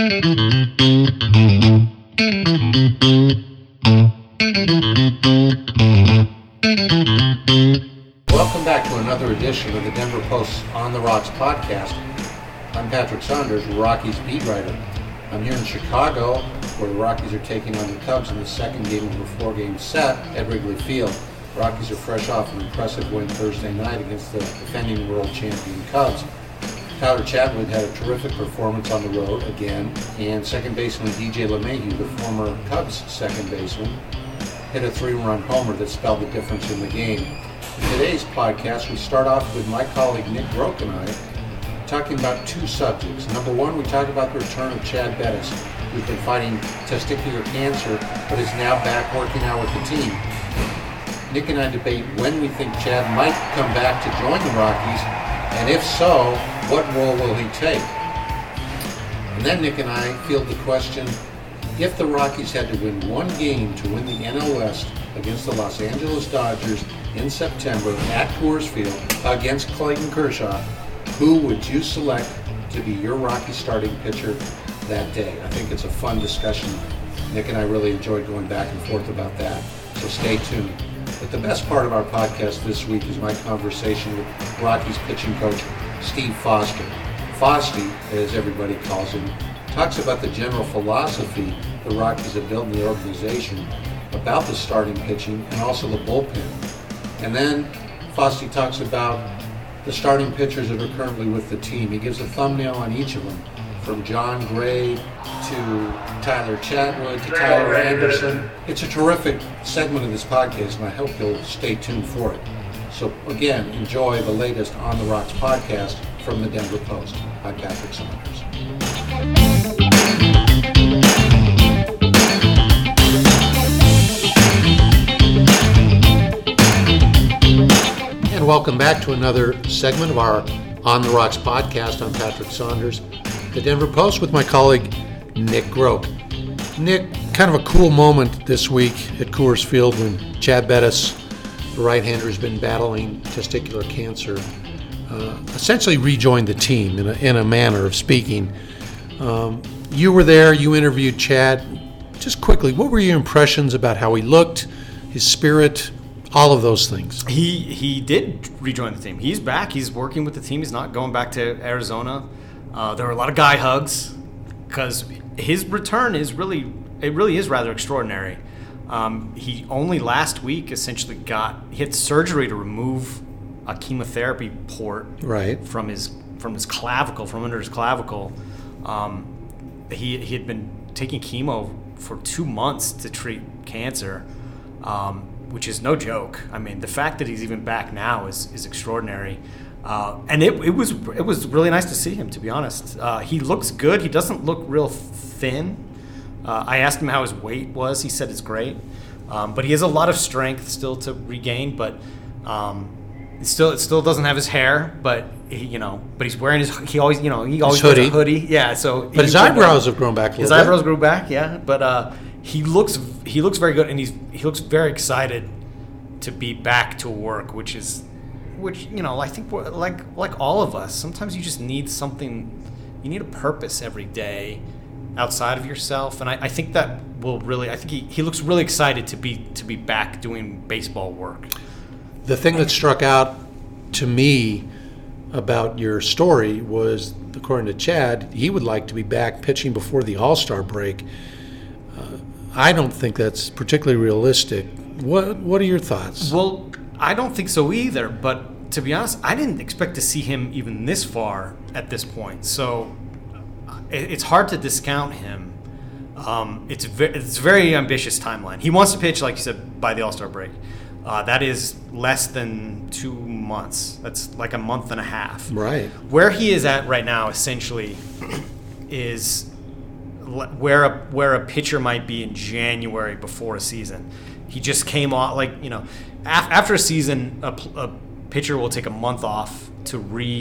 Welcome back to another edition of the Denver Post's On the Rocks podcast. I'm Patrick Saunders, Rockies beat writer. I'm here in Chicago, where the Rockies are taking on the Cubs in the second game of a four-game set at Wrigley Field. The Rockies are fresh off an impressive win Thursday night against the defending world champion Cubs. Tyler Chatwood had a terrific performance on the road again, and second baseman DJ LeMahieu, the former Cubs second baseman, hit a three-run homer that spelled the difference in the game. In today's podcast, we start off with my colleague Nick Groke and I talking about two subjects. Number one, we talk about the return of Chad Bettis, who's been fighting testicular cancer but is now back working out with the team. Nick and I debate when we think Chad might come back to join the Rockies, and if so, what role will he take? And then Nick and I field the question, if the Rockies had to win one game to win the NL West against the Los Angeles Dodgers in September at Coors Field against Clayton Kershaw, who would you select to be your Rocky starting pitcher that day? I think it's a fun discussion. Nick and I really enjoyed going back and forth about that, so stay tuned. But the best part of our podcast this week is my conversation with Rockies pitching coach Steve Foster. Fosty, as everybody calls him, talks about the general philosophy the Rockies have built in the organization about the starting pitching and also the bullpen. And then Fosty talks about the starting pitchers that are currently with the team. He gives a thumbnail on each of them, from John Gray to Tyler Chatwood to Tyler Anderson. It's a terrific segment of this podcast, and I hope you'll stay tuned for it. So again, enjoy the latest On the Rocks podcast from the Denver Post. I'm Patrick Saunders. And welcome back to another segment of our On the Rocks podcast. I'm Patrick Saunders, the Denver Post, with my colleague Nick Groke. Nick, kind of a cool moment this week at Coors Field when Chad Bettis, the right-hander, has been battling testicular cancer, essentially rejoined the team in a manner of speaking. You were there, you interviewed Chad. Just quickly, what were your impressions about how he looked, his spirit, all of those things? He did rejoin the team. He's back. He's working with the team. He's not going back to Arizona. There were a lot of guy hugs because his return is really rather extraordinary. He only last week essentially hit surgery to remove a chemotherapy port from his clavicle, from under his clavicle. He had been taking chemo for 2 months to treat cancer, which is no joke. I mean, the fact that he's even back now is extraordinary. And it was really nice to see him, to be honest. He looks good. He doesn't look real thin. I asked him how his weight was. He said it's great. But he has a lot of strength still to regain, but it still doesn't have his hair, but he's wearing he always wears a hoodie. Yeah, so but his eyebrows have grown back a little bit. His eyebrows grew back, yeah. But he looks very good, and he looks very excited to be back to work, which I think we're, like all of us, sometimes you just need something. You need a purpose every day outside of yourself, and I think that will really. I think he looks really excited to be back doing baseball work. The thing that struck out to me about your story was, according to Chad, he would like to be back pitching before the All-Star break. I don't think that's particularly realistic. What are your thoughts? Well, I don't think so either, but to be honest, I didn't expect to see him even this far at this point. So it's hard to discount him. It's a very ambitious timeline. He wants to pitch, like you said, by the All-Star break. That is less than 2 months. That's like a month and a half. Right. Where he is at right now, essentially, is where a pitcher might be in January before a season. He just came off, after a season, a pitcher will take a month off to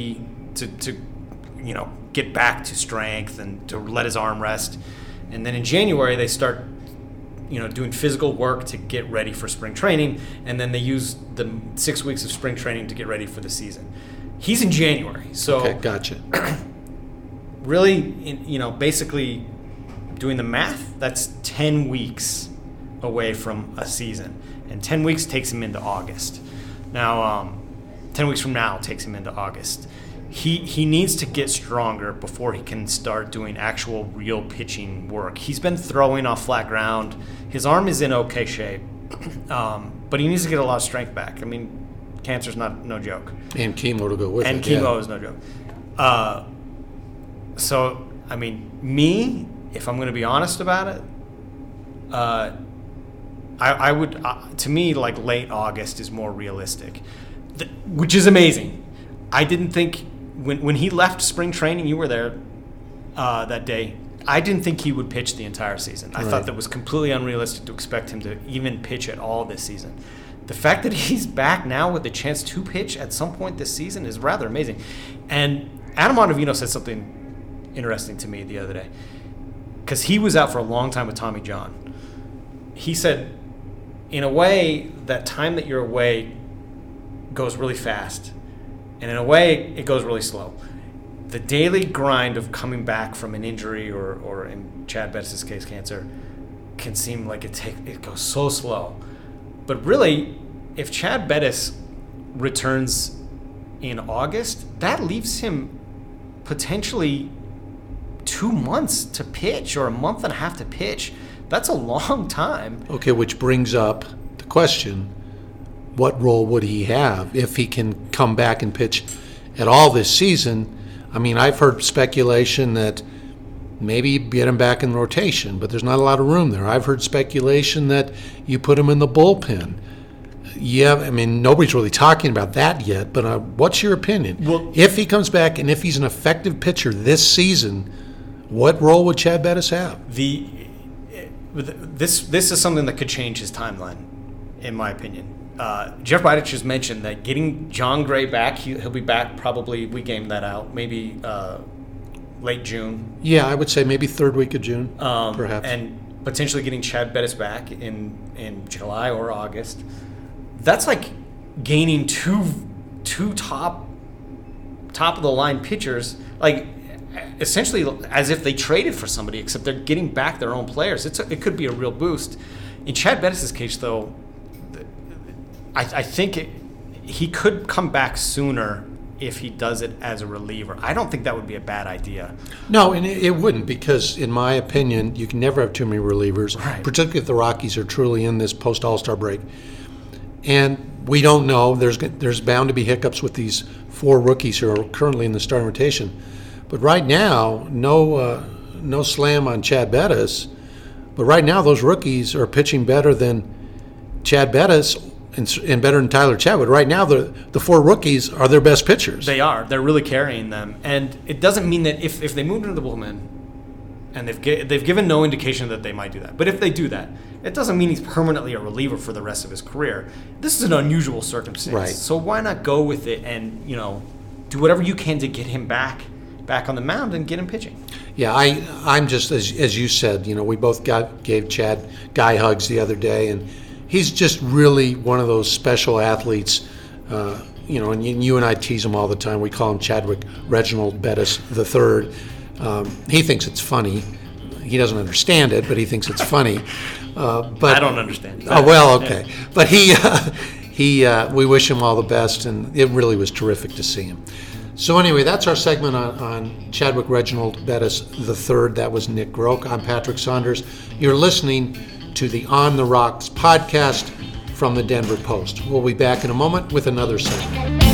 get back to strength and to let his arm rest. And then in January, they start doing physical work to get ready for spring training, and then they use the 6 weeks of spring training to get ready for the season. He's in January, so okay, gotcha. Really, basically doing the math, that's 10 weeks away from a season. And 10 weeks takes him into August. Now, 10 weeks from now takes him into August. He needs to get stronger before he can start doing actual real pitching work. He's been throwing off flat ground. His arm is in okay shape, but he needs to get a lot of strength back. I mean, cancer's no joke. And chemo to go with it. And chemo is no joke. So, I mean, if I'm going to be honest about it, I would, to me, like late August is more realistic, which is amazing. I didn't think, when he left spring training, you were there that day, I didn't think he would pitch the entire season. I thought that was completely unrealistic to expect him to even pitch at all this season. The fact that he's back now with the chance to pitch at some point this season is rather amazing. And Adam Ottavino said something interesting to me the other day, because he was out for a long time with Tommy John. He said, in a way, that time that you're away goes really fast, and in a way, it goes really slow. The daily grind of coming back from an injury, or in Chad Bettis' case, cancer, can seem like it goes so slow. But really, if Chad Bettis returns in August, that leaves him potentially 2 months to pitch, or a month and a half to pitch. That's a long time. Okay, which brings up the question, what role would he have if he can come back and pitch at all this season? I mean, I've heard speculation that maybe you get him back in rotation, but there's not a lot of room there. I've heard speculation that you put him in the bullpen. Yeah, I mean, nobody's really talking about that yet, but what's your opinion? Well, if he comes back and if he's an effective pitcher this season, what role would Chad Bettis have? This is something that could change his timeline, in my opinion. Jeff Bridich has mentioned that getting John Gray back, he'll be back probably, we gamed that out, maybe late June. Yeah, I would say maybe third week of June, perhaps. And potentially getting Chad Bettis back in July or August. That's like gaining two top of the line pitchers, like essentially as if they traded for somebody, except they're getting back their own players. It could be a real boost. In Chad Bettis' case, though, I think he could come back sooner if he does it as a reliever. I don't think that would be a bad idea. No, and it wouldn't, because in my opinion, you can never have too many relievers, particularly if the Rockies are truly in this post-All-Star break. And we don't know. There's bound to be hiccups with these 4 rookies who are currently in the starting rotation. But right now, no slam on Chad Bettis, but right now those rookies are pitching better than Chad Bettis and better than Tyler Chatwood. Right now, the 4 rookies are their best pitchers. They are. They're really carrying them. And it doesn't mean that if they moved into the bullpen, and they've given no indication that they might do that. But if they do that, it doesn't mean he's permanently a reliever for the rest of his career. This is an unusual circumstance. Right. So why not go with it and, do whatever you can to get him back on the mound and get him pitching? Yeah, I'm just, as you said, we both gave Chad guy hugs the other day, and he's just really one of those special athletes, and you and I tease him all the time. We call him Chadwick Reginald Bettis III. He thinks it's funny. He doesn't understand it, but he thinks it's funny. But I don't understand. Oh, well, okay. Yeah. But we wish him all the best, and it really was terrific to see him. So anyway, that's our segment on Chadwick Reginald Bettis III. That was Nick Groke. I'm Patrick Saunders. You're listening to the On the Rocks podcast from the Denver Post. We'll be back in a moment with another segment.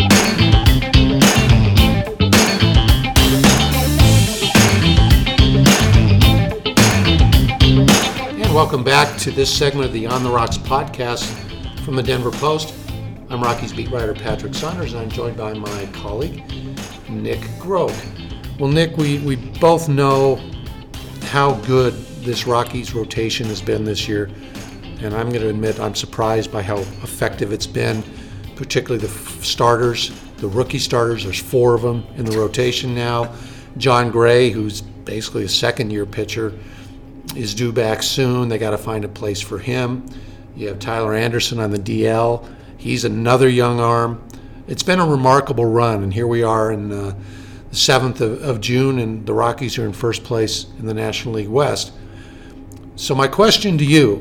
And welcome back to this segment of the On the Rocks podcast from the Denver Post. I'm Rockies beat writer Patrick Saunders, and I'm joined by my colleague, Nick Groke. Well, Nick, we both know how good this Rockies rotation has been this year, and I'm going to admit I'm surprised by how effective it's been, particularly the starters, the rookie starters. There's 4 of them in the rotation now. John Gray, who's basically a second-year pitcher, is due back soon. They got to find a place for him. You have Tyler Anderson on the DL. He's another young arm. It's been a remarkable run, and here we are in the the 7th of June, and the Rockies are in first place in the National League West. So my question to you,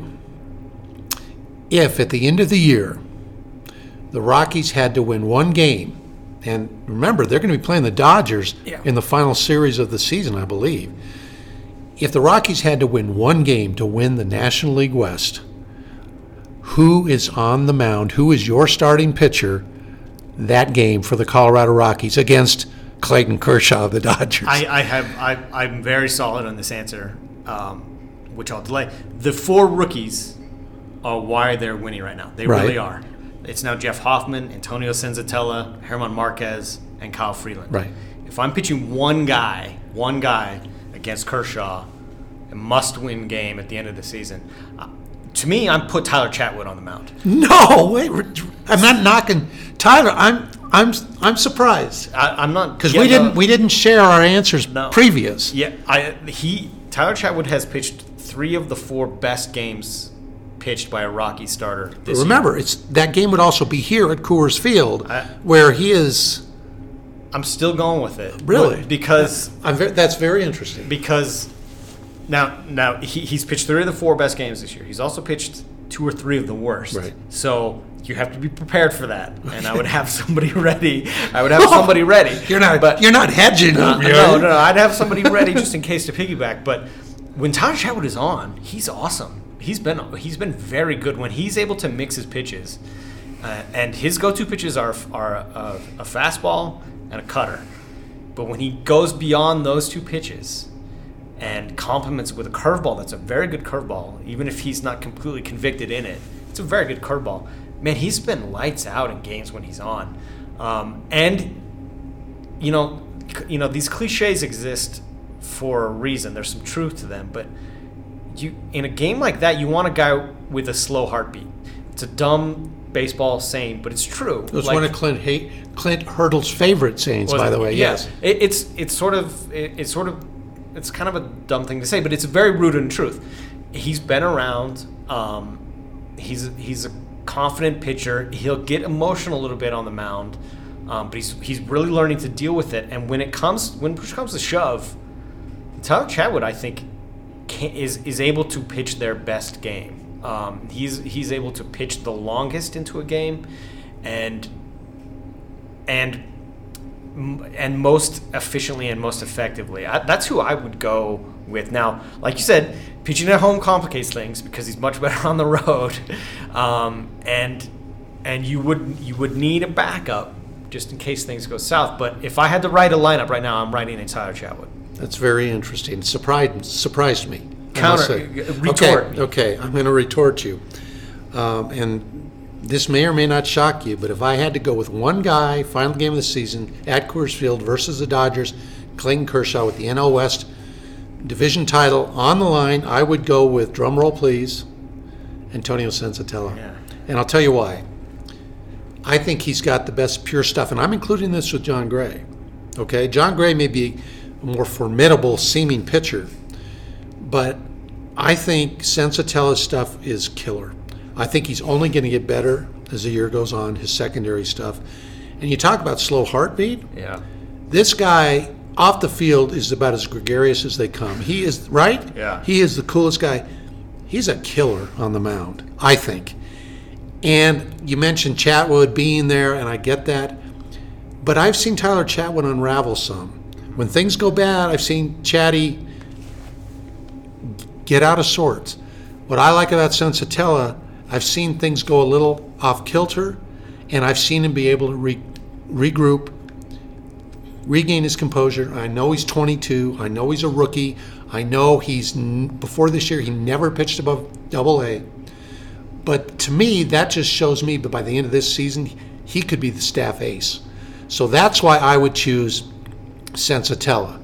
if at the end of the year the Rockies had to win one game, and remember, they're going to be playing the Dodgers in the final series of the season, I believe. If the Rockies had to win one game to win the National League West, who is on the mound? Who is your starting pitcher that game for the Colorado Rockies against Clayton Kershaw of the Dodgers? I'm very solid on this answer, which I'll delay. The 4 rookies are why they're winning right now. They really are. It's now Jeff Hoffman, Antonio Senzatella, Herman Marquez, and Kyle Freeland. Right. If I'm pitching one guy against Kershaw, a must-win game at the end of the season, to me, I'm put Tyler Chatwood on the mound. No, wait, I'm not knocking Tyler. I'm surprised. I'm not, because we didn't share our answers previous. Yeah, Tyler Chatwood has pitched 3 of the 4 best games pitched by a Rocky starter this Remember, year. that game would also be here at Coors Field, where he is. I'm still going with it. Really? Because that's very interesting. Because now he's pitched 3 of the 4 best games this year. He's also pitched 2 or 3 of the worst. Right. So you have to be prepared for that, and I would have somebody ready. You're not hedging up. No. I'd have somebody ready just in case to piggyback. But when Tyler Chatwood is on, he's awesome. He's been very good when he's able to mix his pitches, and his go-to pitches are a fastball and a cutter. But when he goes beyond those 2 pitches and complements with a curveball, that's a very good curveball, even if he's not completely convicted in it. It's a very good curveball. Man, he's been lights out in games when he's on, and you know these cliches exist for a reason. There's some truth to them, but in a game like that, you want a guy with a slow heartbeat. It's a dumb baseball saying, but it's true. It was one of Clint Hurdle's favorite sayings, by the way. Yes, it's kind of a dumb thing to say, but it's very rooted in truth. He's been around. He's a confident pitcher. He'll get emotional a little bit on the mound, but he's really learning to deal with it. And when push comes to shove, Tyler Chatwood, I think, is able to pitch their best game. He's able to pitch the longest into a game, and most efficiently and most effectively. That's who I would go with. Now, like you said, pitching at home complicates things because he's much better on the road, and you would need a backup just in case things go south. But if I had to write a lineup right now, I'm writing a Tyler Chatwood. That's very interesting. Surprised me. Retort me. Okay, I'm going to retort you. And this may or may not shock you, but if I had to go with one guy, final game of the season, at Coors Field versus the Dodgers, Clayton Kershaw with the NL West division title on the line, I would go with, drum roll please, Antonio Senzatella. Yeah. And I'll tell you why. I think he's got the best pure stuff, and I'm including this with John Gray. Okay, John Gray may be a more formidable seeming pitcher, but I think Senzatella's stuff is killer. I think he's only going to get better as the year goes on, his secondary stuff. And you talk about slow heartbeat. Yeah. This guy off the field is about as gregarious as they come. He is, right? Yeah. He is the coolest guy. He's a killer on the mound, I think. And you mentioned Chatwood being there, and I get that. But I've seen Tyler Chatwood unravel some. When things go bad, I've seen Chatty get out of sorts. What I like about Senzatella, I've seen things go a little off kilter, and I've seen him be able to regroup, regain his composure. I know he's 22. I know he's a rookie. I know before this year, he never pitched above AA. But to me, that just shows me that by the end of this season, he could be the staff ace. So that's why I would choose Senzatella.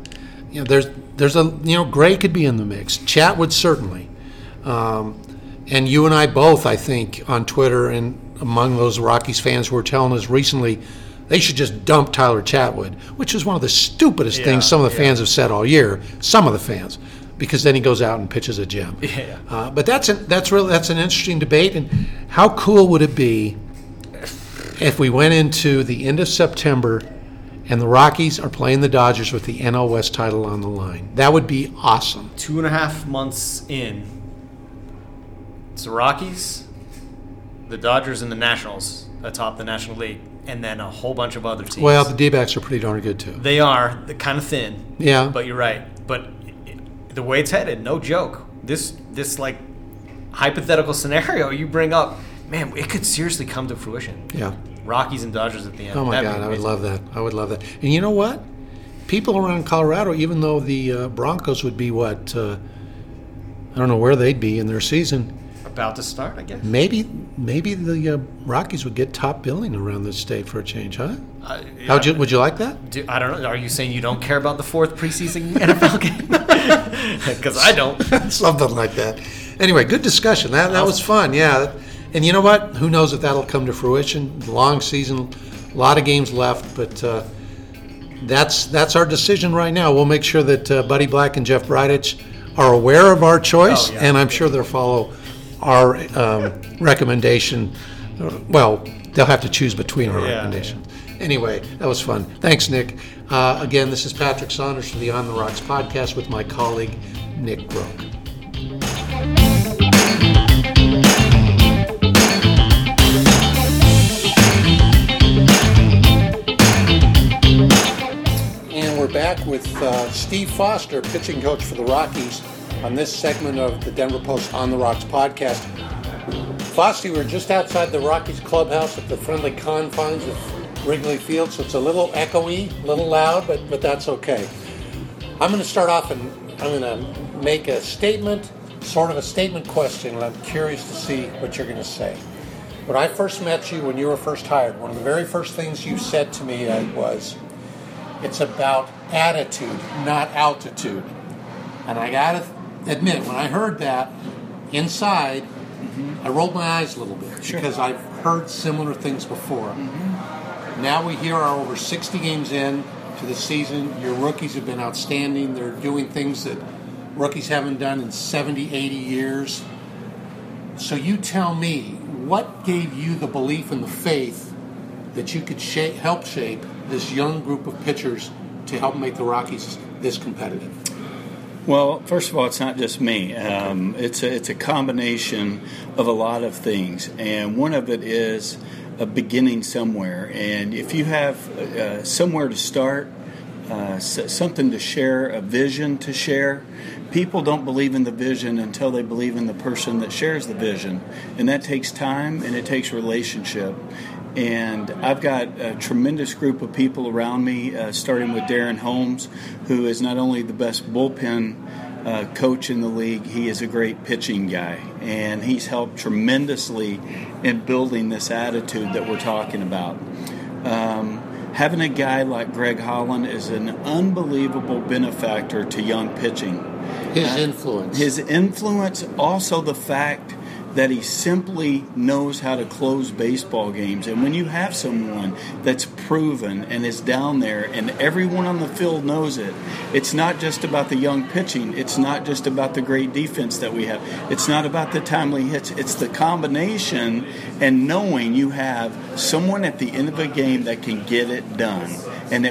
Gray could be in the mix. Chatwood certainly. And you and I both, I think, on Twitter and among those Rockies fans who were telling us recently they should just dump Tyler Chatwood, which is one of the stupidest things some of the fans have said all year. Some of the fans, because then he goes out and pitches a gem. Yeah. But that's an interesting debate. And how cool would it be if we went into the end of September and the Rockies are playing the Dodgers with the NL West title on the line. That would be awesome. 2.5 months in, it's the Rockies, the Dodgers, and the Nationals atop the National League, and then a whole bunch of other teams. Well, the D-backs are pretty darn good, too. They are. They're kind of thin. Yeah. But you're right. But the way it's headed, no joke. This like hypothetical scenario you bring up, man, it could seriously come to fruition. Yeah. Rockies and Dodgers at the end. Oh, my God, I would love that. I would love that. And you know what? People around Colorado, even though the Broncos would be I don't know where they'd be in their season. About to start, I guess. Maybe the Rockies would get top billing around this state for a change, huh? Yeah. Would you like that? I don't know. Are you saying you don't care about the 4th preseason NFL game? Because I don't. Something like that. Anyway, good discussion. That was fun, yeah. And you know what? Who knows if that'll come to fruition? Long season, a lot of games left, but that's our decision right now. We'll make sure that Buddy Black and Jeff Bridich are aware of our choice, and I'm sure they'll follow our recommendation. Well, they'll have to choose between our recommendations. Anyway, that was fun. Thanks, Nick. Again, this is Patrick Saunders from the On the Rocks podcast with my colleague, Nick Groke. And we're back with Steve Foster, pitching coach for the Rockies, on this segment of the Denver Post On the Rocks podcast. Foster, we're just outside the Rockies clubhouse at the friendly confines of Wrigley Field, so it's a little echoey, a little loud, but that's okay. I'm going to start off and I'm going to make a statement, sort of a statement question, and I'm curious to see what you're going to say. When I first met you, when you were first hired, one of the very first things you said to me was, it's about attitude, not altitude. And I got to admit, when I heard that inside, I rolled my eyes a little bit because I've heard similar things before. Now we here are over 60 games in to the season. Your rookies have been outstanding. They're doing things that rookies haven't done in 70, 80 years. So you tell me, what gave you the belief and the faith that you could help shape this young group of pitchers to help make the Rockies this competitive? Well, first of all, it's not just me. It's a combination of a lot of things, and one of it is a beginning somewhere. And if you have somewhere to start, something to share, a vision to share, people don't believe in the vision until they believe in the person that shares the vision, and that takes time and it takes relationship. And I've got a tremendous group of people around me, starting with Darren Holmes, who is not only the best bullpen coach in the league, he is a great pitching guy. And he's helped tremendously in building this attitude that we're talking about. Having a guy like Greg Holland is an unbelievable benefactor to young pitching. His influence, also the fact that he simply knows how to close baseball games. And when you have someone that's proven and is down there and everyone on the field knows it, it's not just about the young pitching. It's not just about the great defense that we have. It's not about the timely hits. It's the combination and knowing you have someone at the end of a game that can get it done. And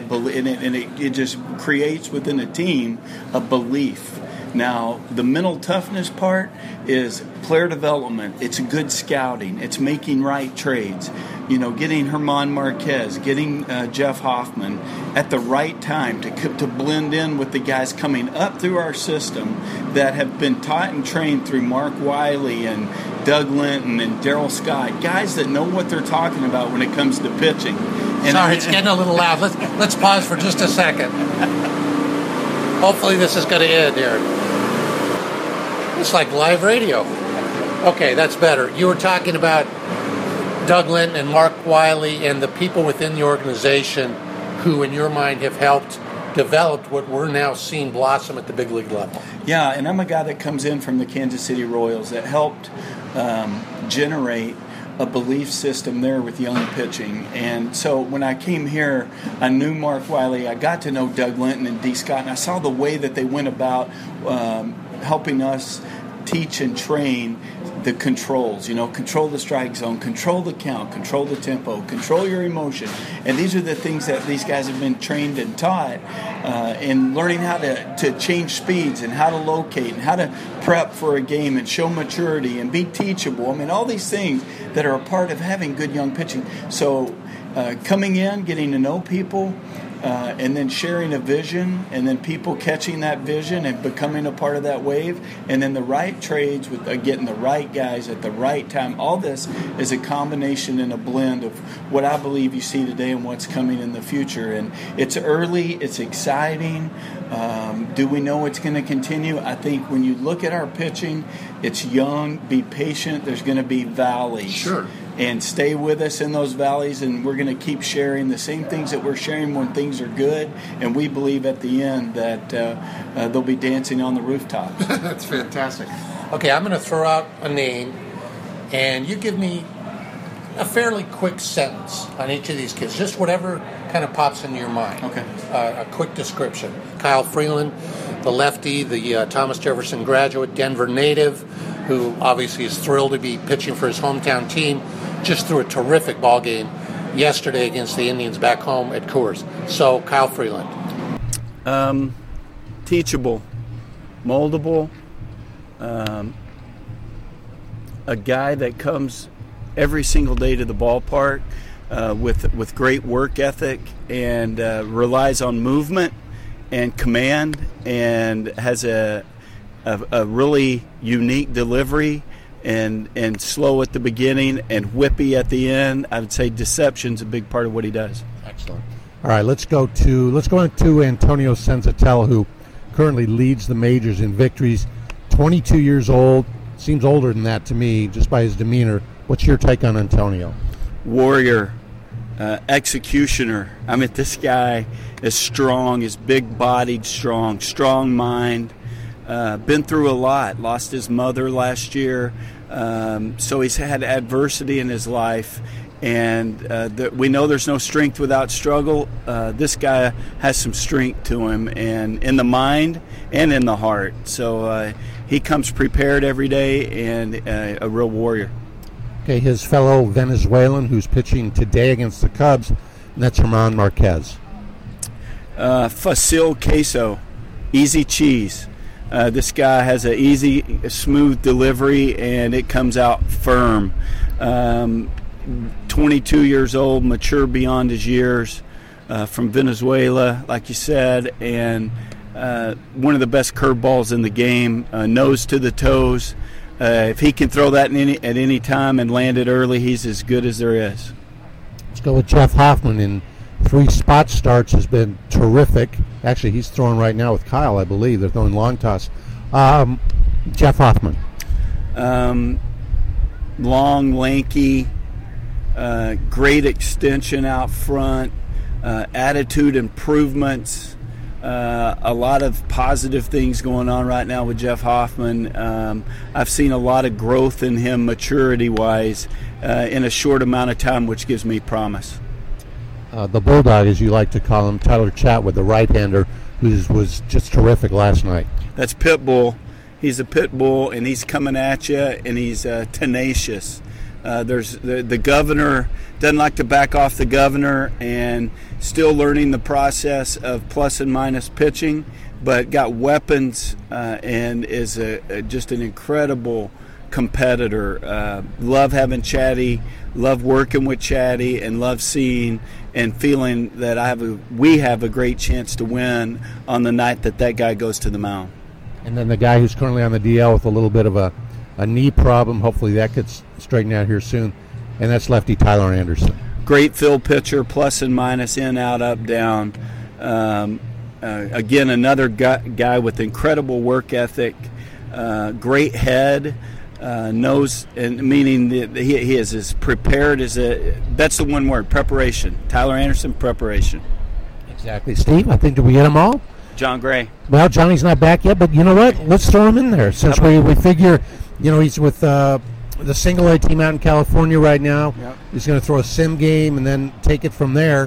it just creates within a team a belief. Now, the mental toughness part is player development. It's good scouting. It's making right trades. Getting Herman Marquez, getting Jeff Hoffman at the right time to blend in with the guys coming up through our system that have been taught and trained through Mark Wiley and Doug Linton and Darryl Scott, guys that know what they're talking about when it comes to pitching. Sorry, it's getting a little loud. Let's pause for just a second. Hopefully this is going to end here. It's like live radio. Okay, that's better. You were talking about Doug Linton and Mark Wiley and the people within the organization who, in your mind, have helped develop what we're now seeing blossom at the big league level. Yeah, and I'm a guy that comes in from the Kansas City Royals that helped generate a belief system there with young pitching. And so when I came here, I knew Mark Wiley. I got to know Doug Linton and D. Scott, and I saw the way that they went about helping us teach and train the controls, control the strike zone, control the count, control the tempo, control your emotion. And these are the things that these guys have been trained and taught in learning how to change speeds and how to locate and how to prep for a game and show maturity and be teachable. I mean, all these things that are a part of having good young pitching. So coming in, getting to know people, and then sharing a vision, and then people catching that vision and becoming a part of that wave, and then the right trades with getting the right guys at the right time. All this is a combination and a blend of what I believe you see today and what's coming in the future. And it's early, it's exciting. Do we know it's going to continue? I think when you look at our pitching, it's young, be patient. There's going to be valleys. Sure. And stay with us in those valleys, and we're going to keep sharing the same things that we're sharing when things are good, and we believe at the end that they'll be dancing on the rooftops. That's fantastic. Okay, I'm going to throw out a name, and you give me a fairly quick sentence on each of these kids, just whatever kind of pops into your mind. Okay. A quick description. Kyle Freeland, the lefty, the Thomas Jefferson graduate, Denver native, who obviously is thrilled to be pitching for his hometown team, just threw a terrific ball game yesterday against the Indians back home at Coors. So, Kyle Freeland. Teachable, moldable, a guy that comes every single day to the ballpark with great work ethic and relies on movement and command and has a really unique delivery and slow at the beginning and whippy at the end. I would say deception's a big part of what he does. Excellent. All right, let's go to Antonio Senzatella, who currently leads the majors in victories. 22 years old, seems older than that to me just by his demeanor. What's your take on Antonio? Warrior, executioner. I mean, this guy is strong, is big-bodied, strong mind. Been through a lot. Lost his mother last year, so he's had adversity in his life, and we know there's no strength without struggle. This guy has some strength to him, and in the mind and in the heart. So he comes prepared every day and a real warrior. Okay, his fellow Venezuelan who's pitching today against the Cubs, and that's German Marquez. Facile queso, easy cheese. This guy has an easy, smooth delivery, and it comes out firm. 22 years old, mature beyond his years, from Venezuela, like you said, and one of the best curveballs in the game, nose to the toes. If he can throw that at any time and land it early, he's as good as there is. Let's go with Jeff Hoffman. In 3 spot starts has been terrific. Actually, he's throwing right now with Kyle, I believe. They're throwing long toss. Jeff Hoffman. Long, lanky, great extension out front, attitude improvements, a lot of positive things going on right now with Jeff Hoffman. I've seen a lot of growth in him maturity-wise in a short amount of time, which gives me promise. The Bulldog, as you like to call him, Tyler Chatwood, the right-hander, who was just terrific last night. That's Pitbull. He's a Pitbull, and he's coming at you, and he's tenacious. There's the governor doesn't like to back off the governor, and still learning the process of plus and minus pitching, but got weapons and is just an incredible competitor. Love having Chatty, love working with Chatty, and love seeing and feeling that we have a great chance to win on the night that guy goes to the mound. And then the guy who's currently on the DL with a little bit of a knee problem, hopefully that gets straightened out here soon, and that's lefty Tyler Anderson. Great field pitcher, plus and minus, in, out, up, down. Again, another guy with incredible work ethic, great head, knows, and meaning that he is as prepared as that's the one word, preparation. Tyler Anderson, preparation. Exactly. Steve, I think, did we get them all? John Gray. Well, Johnny's not back yet, but you know what? Let's throw him in there since we figure, he's with the single A team out in California right now. Yep. He's going to throw a sim game and then take it from there.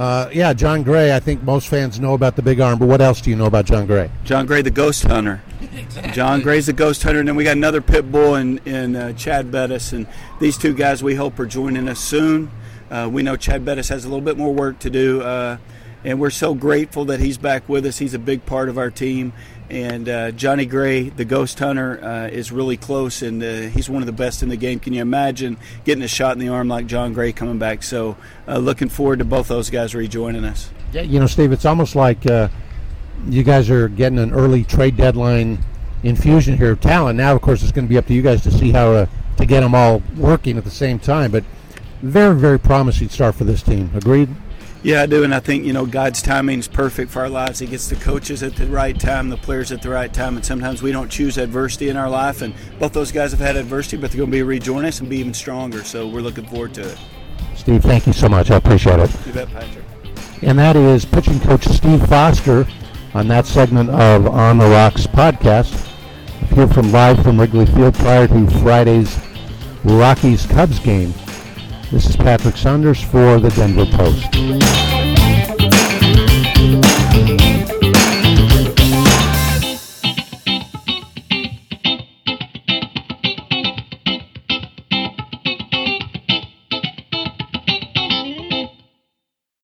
John Gray, I think most fans know about the big arm, but what else do you know about John Gray? John Gray, the ghost hunter. Exactly. John Gray's the ghost hunter, and then we got another pit bull in Chad Bettis, and these two guys we hope are joining us soon. We know Chad Bettis has a little bit more work to do, and we're so grateful that he's back with us. He's a big part of our team, and Johnny Gray, the ghost hunter, is really close, and he's one of the best in the game. Can you imagine getting a shot in the arm like John Gray coming back? So looking forward to both those guys rejoining us. Yeah, Steve, it's almost like you guys are getting an early trade deadline infusion here of talent. Now, of course, it's going to be up to you guys to see how to get them all working at the same time. But very, very promising start for this team. Agreed? Yeah, I do, and I think, God's timing is perfect for our lives. He gets the coaches at the right time, the players at the right time, and sometimes we don't choose adversity in our life, and both those guys have had adversity, but they're going to be rejoin us and be even stronger, so we're looking forward to it. Steve, thank you so much. I appreciate it. You bet, Patrick. And that is pitching coach Steve Foster on that segment of On the Rocks podcast. Here live from Wrigley Field prior to Friday's Rockies-Cubs game. This is Patrick Saunders for the Denver Post.